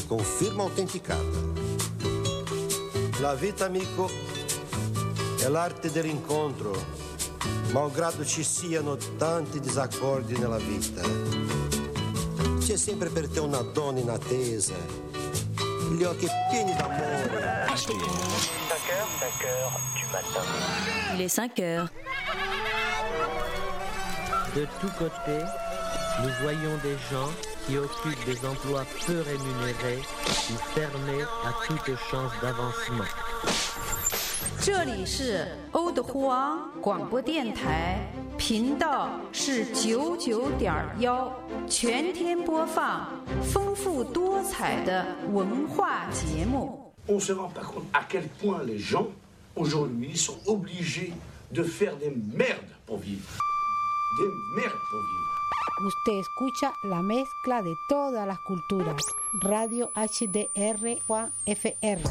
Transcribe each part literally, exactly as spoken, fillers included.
con firma autenticata. La vita, amico, è l'arte dell'incontro, malgrado ci siano tanti disaccordi nella vita. C'è sempre per te una donna in attesa, gli occhi pieni d'amore. cinq heures, cinq heures du matin. Il est cinq heures. De tous côtés, nous voyons des gens qui occupent des emplois peu rémunérés ou fermés à toute chance d'avancement. 这里是欧德呼昂广播电台，频道是九九点幺，全天播放丰富多彩的文化节目。 On ne se rend pas compte à quel point les gens aujourd'hui sont obligés de faire des merdes pour vivre. Des merdes pour vivre. Usted escucha la mezcla de todas las culturas. Radio H D R Juan F R.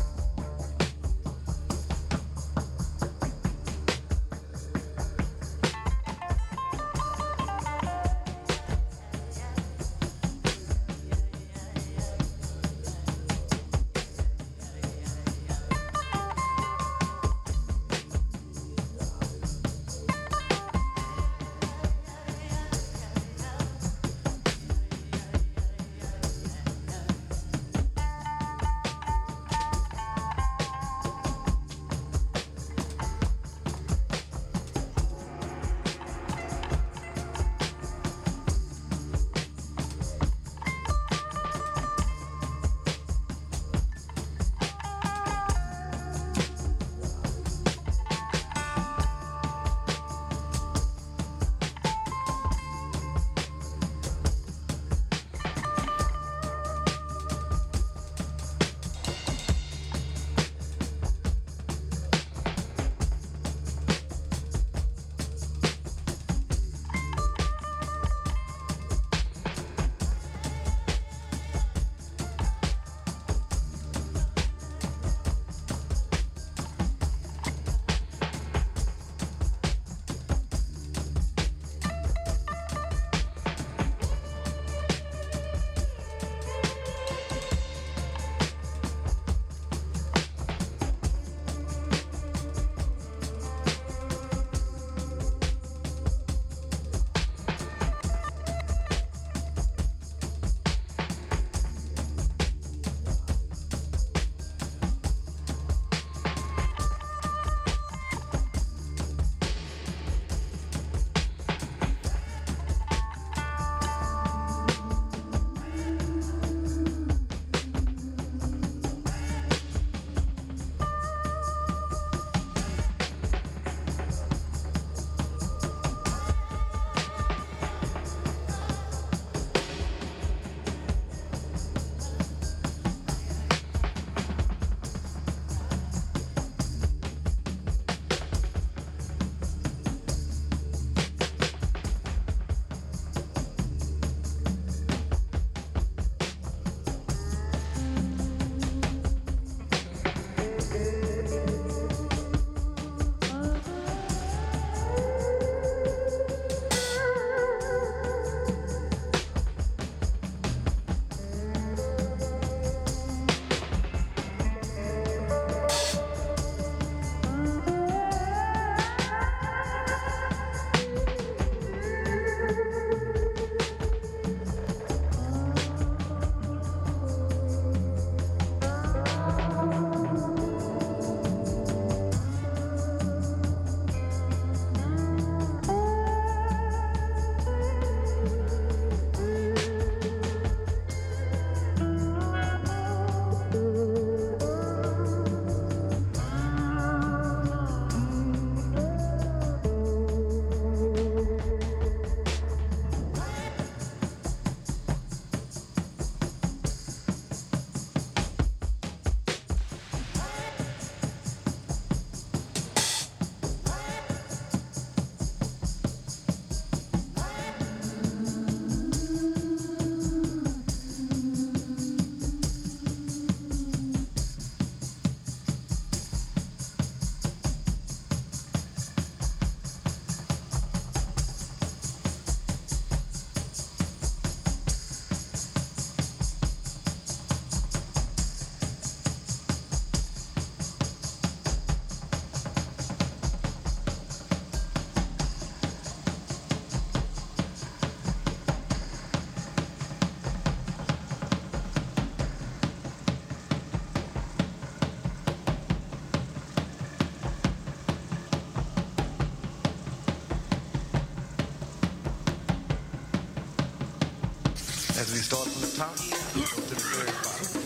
We start from the top, go to the very bottom.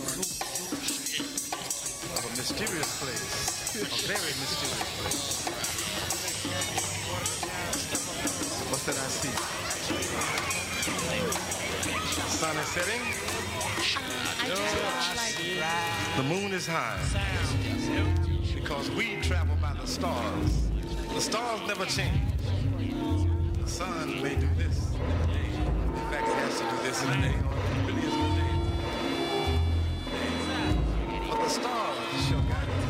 A mysterious place, a very mysterious place. What's that I see? Sun is setting. The moon is high. Because we travel by the stars. The stars never change. The sun may do this. In fact, it has to do this in a day. It really is a day. But the stars shall guide us.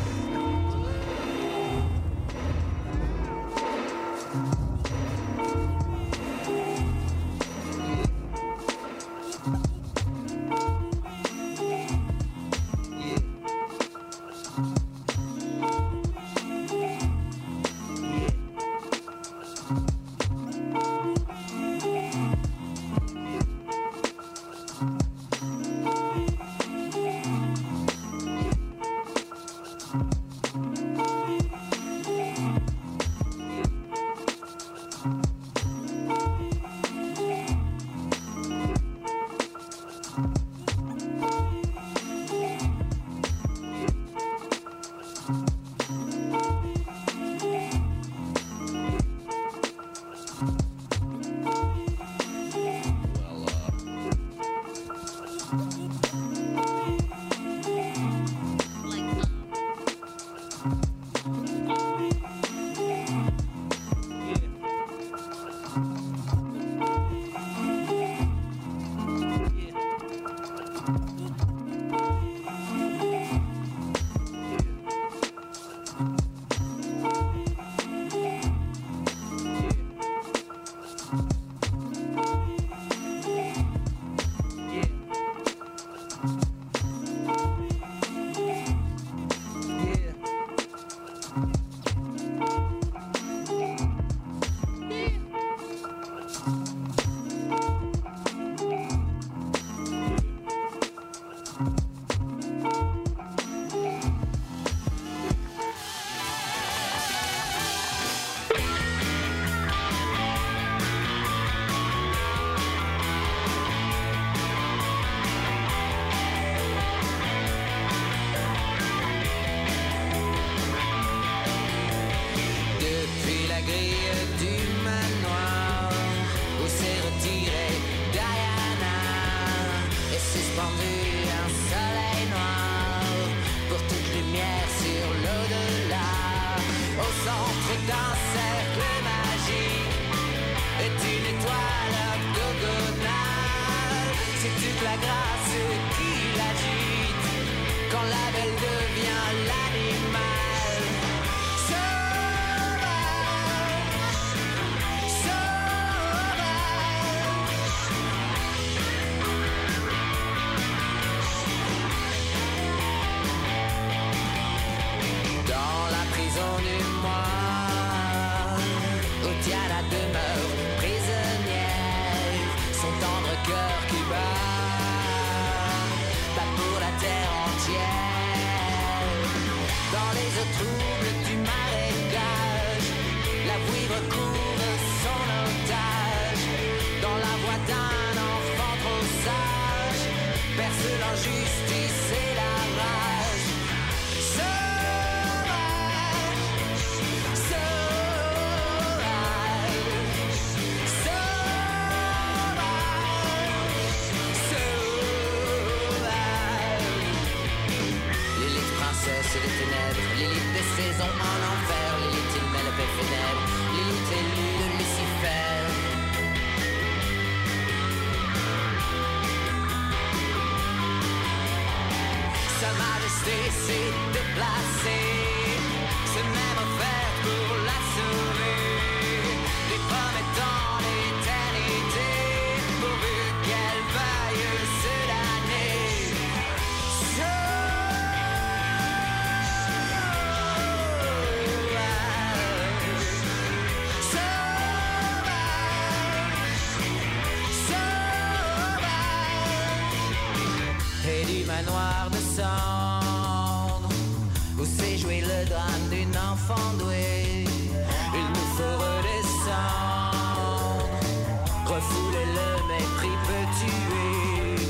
Refouler le mépris peut tuer.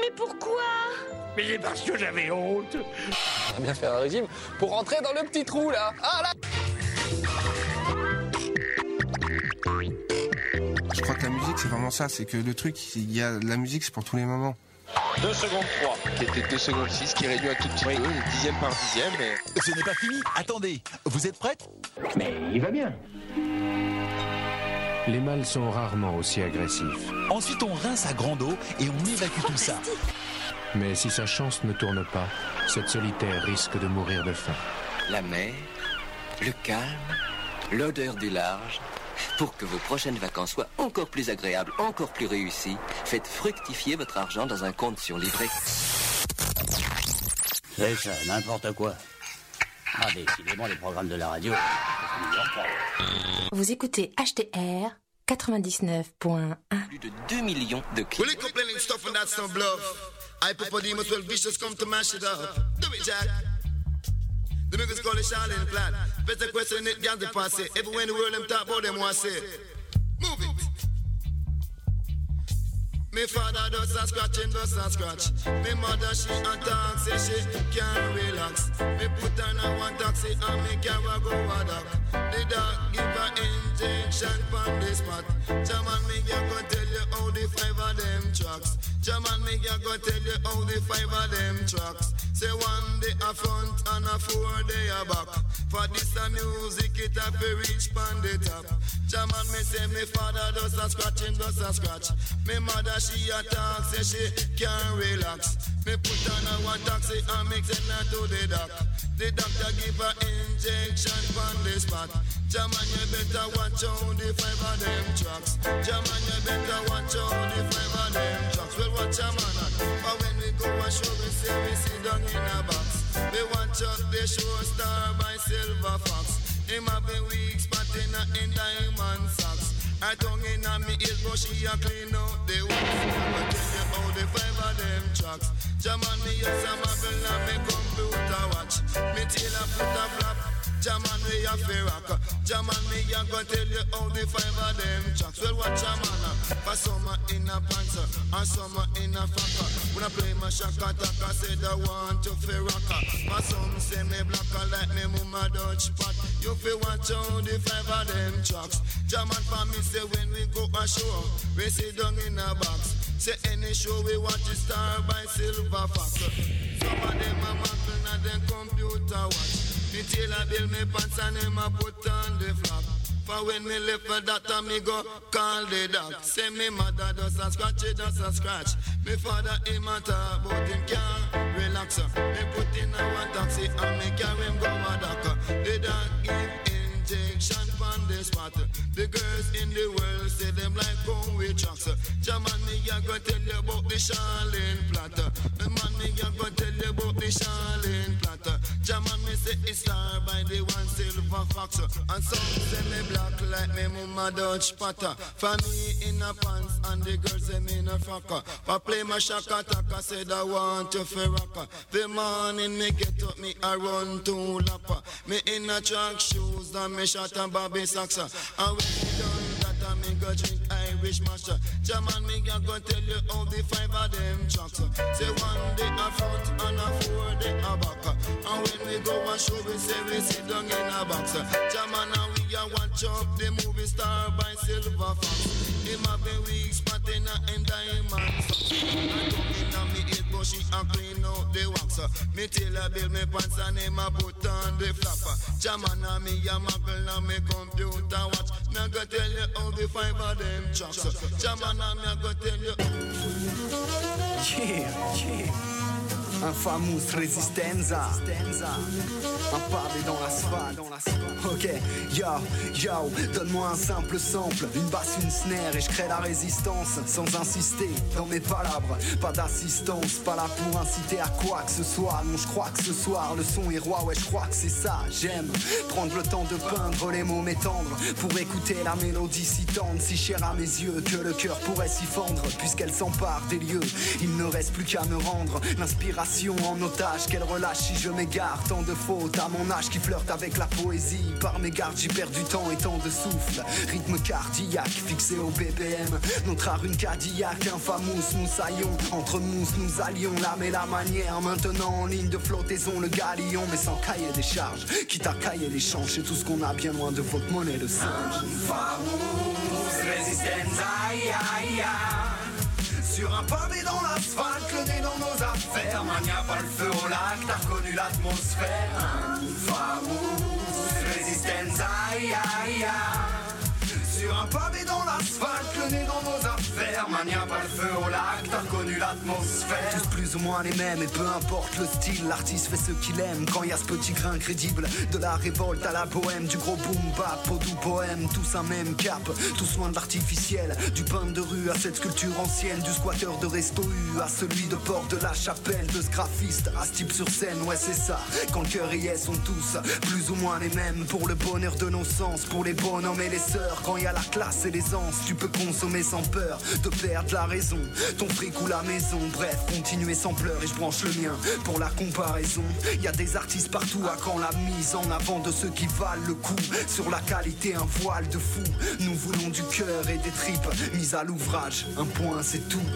Mais pourquoi? Mais c'est parce que j'avais honte. On va bien faire un régime pour rentrer dans le petit trou là. Ah là. Je crois que la musique c'est vraiment ça, c'est que le truc, il y a la musique c'est pour tous les moments. deux secondes trois, qui était deux secondes six, qui réduit un tout petit oui. peu, dixième par dixième. Mais... Ce n'est pas fini, attendez, vous êtes prête? Mais il va bien. Les mâles sont rarement aussi agressifs. Ensuite on rince à grande eau et on évacue tout ça. Mais si sa chance ne tourne pas, cette solitaire risque de mourir de faim. La mer, le calme, l'odeur du large. Pour que vos prochaines vacances soient encore plus agréables, encore plus réussies, faites fructifier votre argent dans un compte sur livret. C'est ça, n'importe quoi. Ah, décidément, les programmes de la radio. Vous écoutez H T R quatre-vingt-dix-neuf point un. Plus de deux millions de clics. Will you complaining stuff and that's no bluff? Hypopodemus will vicious come to mash it up. Do it, Jack. The niggas call it Charlene Platt. Better question it, can't pass it. Everywhere in the world, them talk about them, want to say. Move it. Me father does a scratching, does a scratch. Me mother, she a talk, say she can't relax. Me put her in one taxi and me carry go a dock. The doc give her injection from the spot. Jaman, me ya go tell you how the five of them tracks. Jaman, me ya go tell you how the five of them tracks. Say one day a front and a four day a back. For this a music, it a fi reach pon the top. Jaman, me say me father does a scratching, does a scratch. Me mother, she a talk, say she can't relax. Me put on a one taxi and me send her to the doc. The doctor give her injection from the spot. Jaman, you better watch out the five of them tracks. Jaman, you better watch out the five of them tracks. Well, watch a man at. But when we go a show, we say we sit down in a box. We watch out the show star by Silver Fox. Him have a weak spot in a in diamond socks. I tongue in a me ears, but she a clean out the wax. I tell you how the five of them tracks. Jaman, me use a mobile and me computer watch. Me tail a foot a flap. Jaman, we a fi rock. Jaman, me a go tell you how the five of them tracks. Well, watch a man for summer in a pants and summer in a frock. When I play my shaka taka, said I want to fi rock. For some say me blacker like me mama Dutch pot. You fi watch how the five of them tracks. Jaman, for me say when we go a show, we sit down in a box. Say any show we watch is star by Silver Fox. Some of them a muckle and them computer watch. Me tailor bill me pants and him a put on the flap. For when me left for that time me go call the doc. Say me mother does a scratch, it does a scratch. Me father him a talk but him can't relax. Me put in a one taxi and me carry him go a doc. The doc give injection from the spot. The girls in the world say them like how we tracks. Jaman, me a go tell you about the Charlene Platter. Me man, me a go tell you about the Charlene Platter. Jaman, me say it's star by the one Silver Fox. And some say me black like me mama Dutch Potter. For me in a pants and the girls say me in a frocker. For play my shaka taka, said I want to fi rocker. The morning me get up, me a run to lapper. Me in a track shoes and me shot and Bobby socks. And when me done that I me go drink Irish master. Jaman, me a go tell you how the five of them tracks. Say one day a front and a four day a back. And when we go and show, we say we sit down in a box. Jaman, and we a watch up the movie star by Silver Fox. Him have a weak spot in a in diamond socks. I don't mean a me eat, but she a clean out the wax. Me tailor bill me pants and him a put on the flapper. Jaman, and me a muggle and me computer watch. Me a go tell you how the five of them tracks. Jaman, and me a go tell you. Yeah, yeah. Infamous Resistenza. Un pavé dans l'asphalte. Ok, yo, yo, donne-moi un simple sample, une basse, une snare et je crée la résistance sans insister dans mes palabres. Pas d'assistance, pas là pour inciter à quoi que ce soit. Non, je crois que ce soir le son est roi, ouais, je crois que c'est ça. J'aime prendre le temps de peindre les mots, m'étendre pour écouter la mélodie si tendre, si chère à mes yeux que le cœur pourrait s'y fendre puisqu'elle s'empare des lieux. Il ne reste plus qu'à me rendre l'inspiration génération en otage, qu'elle relâche si je m'égare. Tant de fautes à mon âge qui flirte avec la poésie. Par mes gardes j'y perds du temps et tant de souffle. Rythme cardiaque fixé au B P M. Notre art une Cadillac, infamous nous saillons. Entre mousse nous allions l'âme et la manière. Maintenant en ligne de flottaison le galion. Mais sans cahier des charges, quitte à cahier l'échange. C'est tout ce qu'on a bien loin de votre monnaie de singe. Infamous resistenza, aïe aïe aïe. Sur un pavé dans l'asphalte, le nez dans nos affaires. Mania pas le feu au lac, t'as reconnu l'atmosphère. Infamous resistenza, aïe aïe aïe. Sur un pavé dans l'asphalte, le nez dans nos affaires. Mania pas le feu au lac, t'as reconnu l'atmosphère. Tous plus ou moins les mêmes et peu importe le style, l'artiste fait ce qu'il aime. Quand y a ce petit grain crédible, de la révolte à la bohème, du gros boom bap au doux poème, tous un même cap, tous loin de l'artificiel. Du pain de rue à cette sculpture ancienne, du squatteur de resto U à celui de Port de la Chapelle, de ce graphiste à ce type sur scène, ouais c'est ça. Quand le cœur y est, sont tous plus ou moins les mêmes. Pour le bonheur de nos sens, pour les bonhommes et les sœurs. Quand y a la classe et l'aisance, tu peux consommer sans peur de perdre la raison, ton fric ou la maison. Bref, continuer sans pleurs et je branche le mien pour la comparaison. Y a des artistes partout, à quand la mise en avant de ceux qui valent le coup. Sur la qualité, un voile de fou. Nous voulons du cœur et des tripes mises à l'ouvrage, un point c'est tout.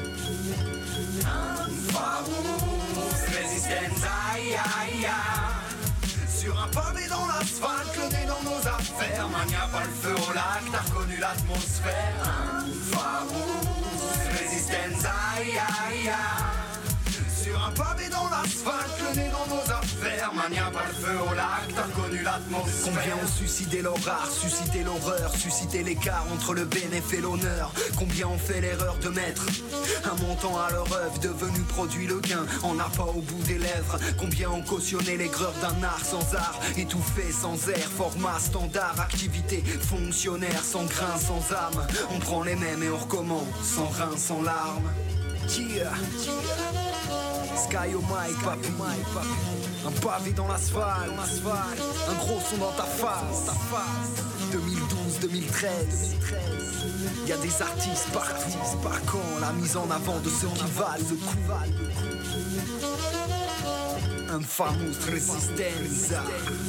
Infamous resistenza, aïe aïe aïe. Sur un pavé dans l'asphalte, le nez dans nos affaires. Mania pas le feu au lac, t'as reconnu l'atmosphère. Infamous resistenza, aïe aïe aïe. Sur un pavé dans l'asphalte, le nez dans nos affaires. Mania pas le feu au lac, t'as reconnu l'atmosphère. Combien ont suicidé leur art, suscité l'horreur, suscité l'écart entre le bénéfice et l'honneur. Combien ont fait l'erreur de mettre un montant à leur œuvre, devenu produit le gain, en a pas au bout des lèvres. Combien ont cautionné l'aigreur d'un art sans art, étouffé sans air, format standard, activité fonctionnaire, sans grain, sans âme. On prend les mêmes et on recommence, sans rein, sans larmes. Yeah. Sky au mic, papi. Un pavé dans l'asphalte, un gros son dans ta face. deux mille douze deux mille treize. Y a des artistes partout, par quand la mise en avant de ceux qui valent le coup. Infamous resistenza.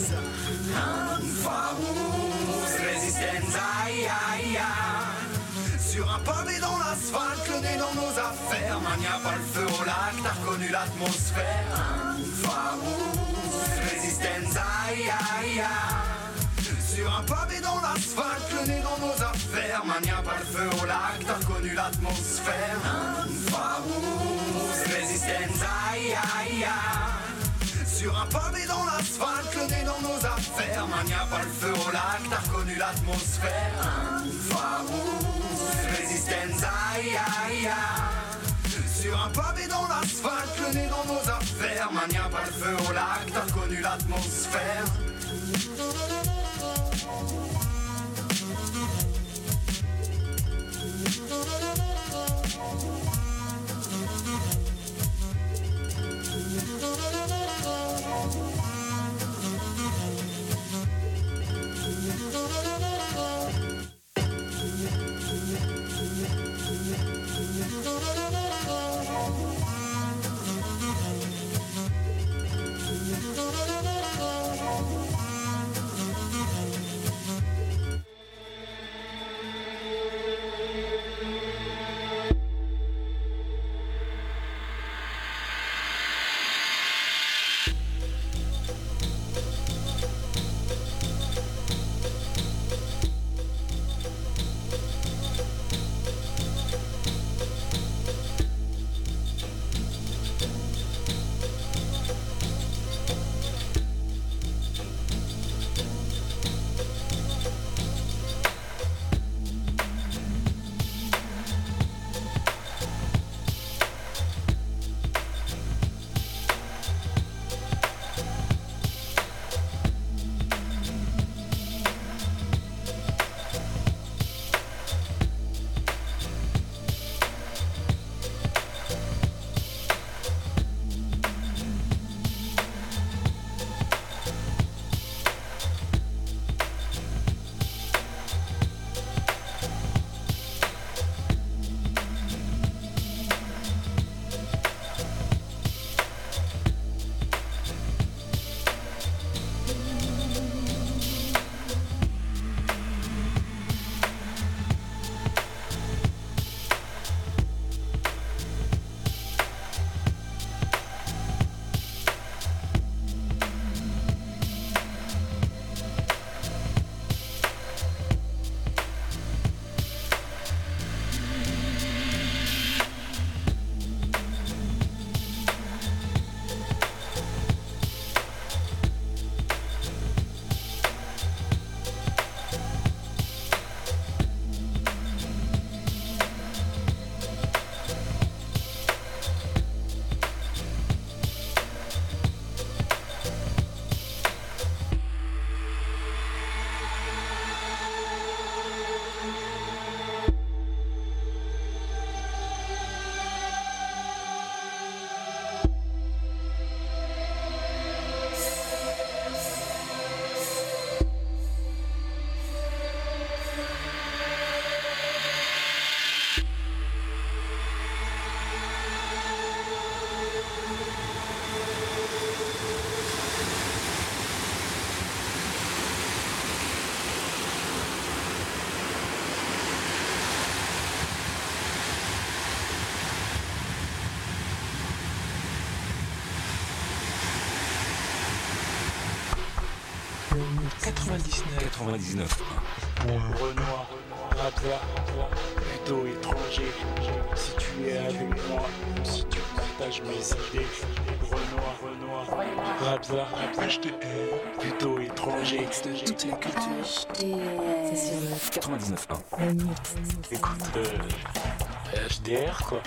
Infamous resistenza, aïe aïe aïe. Sur un pavé dans l'asphalte, le nez dans nos affaires. Mania pas le feu au lac, t'as reconnu l'atmosphère. Infamous resistenza, aïe aïe aïe. Sur un pavé dans l'asphalte, le nez dans nos affaires. Mania pas le feu au lac, t'as reconnu l'atmosphère. Infamous resistenza, aïe aïe aïe. Sur un pavé dans l'asphalte, le nez dans nos affaires. Mania pas le feu au lac, t'as reconnu l'atmosphère. Infamous resistenza, aïe aïe aïe. Sur un pavé dans l'asphalte, le nez dans nos affaires. Mania pas le feu au lac, t'as reconnu l'atmosphère. quatre-vingt-dix-neuf. quatre-vingt-dix-neuf. Renoir, rappeur, plutôt étranger. Si tu es avec moi, si tu partages mes idées. Renoir, Renoir, rappeur, H D R, plutôt étranger. Toutes les cultures. C'est sur quatre-vingt-dix-neuf point un. le mix. Écoute, euh, H D R quoi.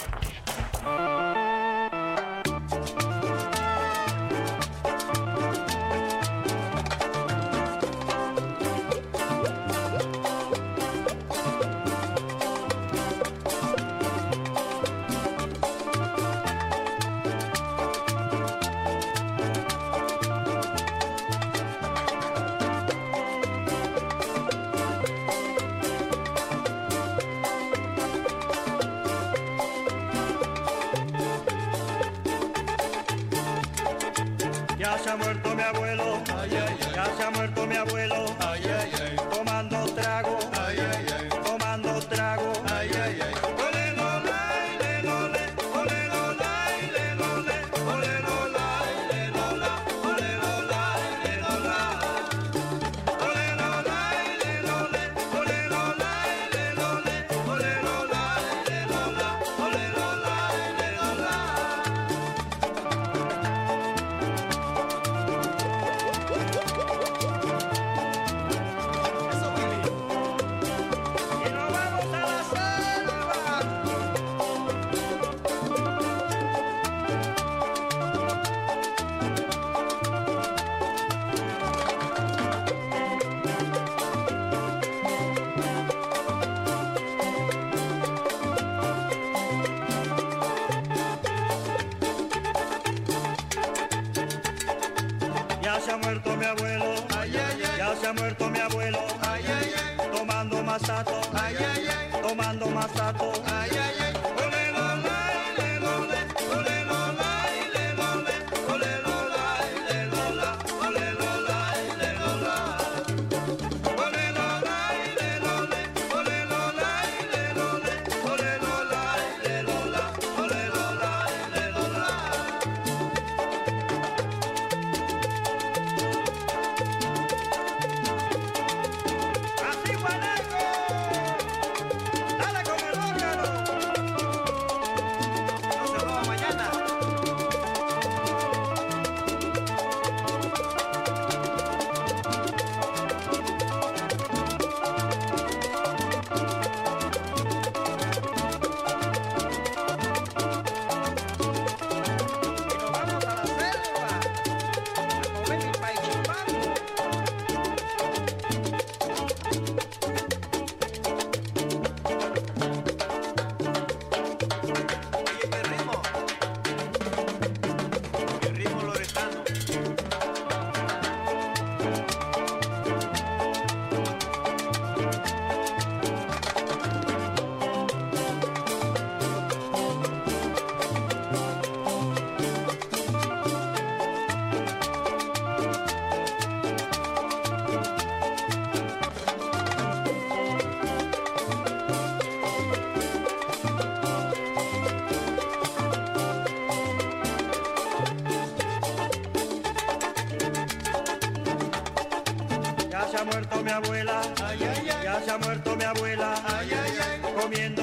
Ya se ha muerto mi abuelo, ay, ay, ay. Ya se ha muerto mi abuelo, ay, ay, ay. Tomando trago, ay, ay, ay. Tomando trago, ay, ay, ay. Ole lo lai, le lo le, ole lo lai, le lo le, ole lo lai, le lo la, ole lo lai, le lo la. Ole lo lai, le lo le, ole lo lai, le lo le, ole lo lai, le lo la, ole lo lai, le lo la. Ya se ha muerto mi abuelo, ay, ay, ay. Ya se ha muerto mi abuelo, ay, ay, ay. Tomando masato, ay, ay, ay. Tomando masato, ay, ay, ay. Ole lo lai, le lo le, ole lo lai, le lo le, ole lo lai, le lo la, ole lo lai, le lo la. Ole lo lai, le lo le, ole lo lai, le lo le, ole lo lai, le lo la, ole lo lai, le lo la. Así guanaco, dale como el órgano. No se roba mañana. Y nos vamos a la selva, a comer mi paichimpango. Oye, qué ritmo, qué ritmo loretano. Ya se ha muerto mi abuela, ay, ay, ay. Ya se ha muerto mi abuela, ay, ay, ay. Comiendo